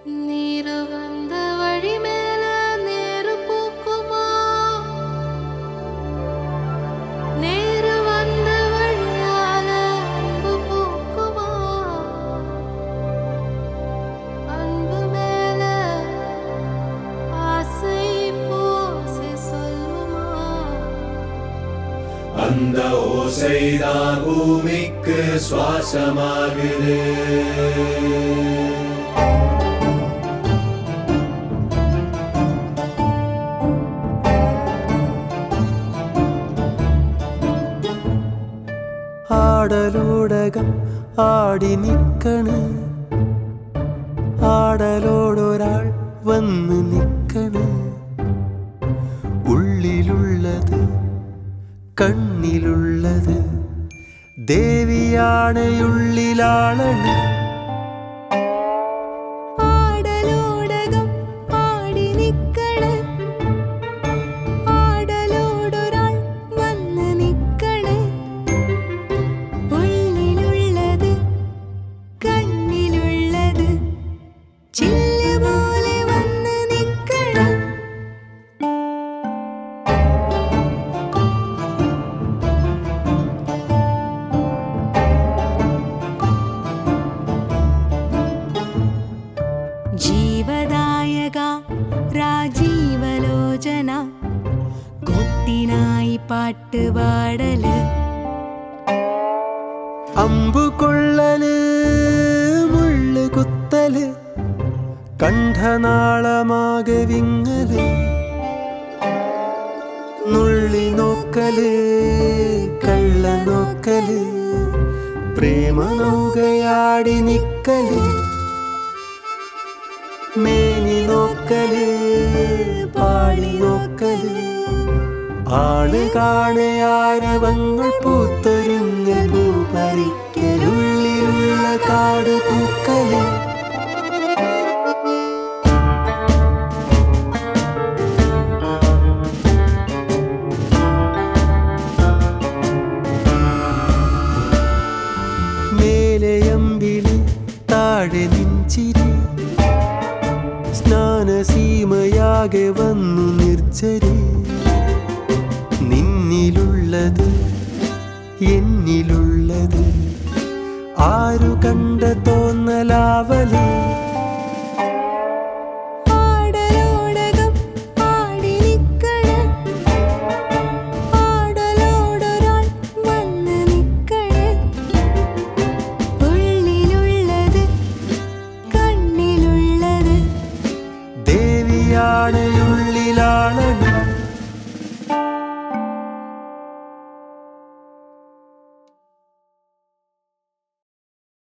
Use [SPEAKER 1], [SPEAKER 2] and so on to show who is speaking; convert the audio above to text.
[SPEAKER 1] നീരു വന്ന വഴിമേല നേരു പൂക്കുമാ നേരു വന്ന വഴിയാല അൻപു പൂക്കുമാ അൻപു മേല ஆசை பூசை சொல்லுமா
[SPEAKER 2] அந்த ஓசைதான் பூமிக்கு சுவாசமாகுது.
[SPEAKER 3] ആടലോടകം ആടി നിക്കണ്, ആടലോടൊരാൾ വന്ന് നിക്കണ്. ഉള്ളിലുള്ളത് കണ്ണിലുള്ളത് ദേവിയാണ്, ഉള്ളിലാളണ്.
[SPEAKER 1] ആടലോടകം ആടി നിക്കണ്, ആടലോടൊരാൾ വന്ന് നിക്കണ്. ഉള്ളിലുള്ളത് കണ്ണിലുള്ളത് ചില്ല് പോലെ വന്ന് നിക്കണ്. ജീവദായക രാജീവലോചന കൊത്തിനായി പാട്ടുപാടല്.
[SPEAKER 3] അമ്പുകൊള്ളല് മുള്ളു കുത്തല് കണ്ഠനാളമാകെ വിങ്ങല്. നുള്ളി നോക്കല് കള്ള നോക്കല് പ്രേമനൗകയാടി നിക്കല്. മേനി നോക്കല് പാളി നോക്കല് ആണ് കാണയാരവങ്ങൾ പൂത്തൊരുങ്ങ പൂ പറിക്കലുള്ളിലുള്ള കാട് പൂക്കല്. മേലയമ്പിളി താഴെ നിഞ്ചിരി സ്നാനസീമയാകെ വന്നു നിർജ്ജരി. നിന്നിലുള്ളത് എന്നിലുള്ളത് ആരു കണ്ട തോന്നലാവല്.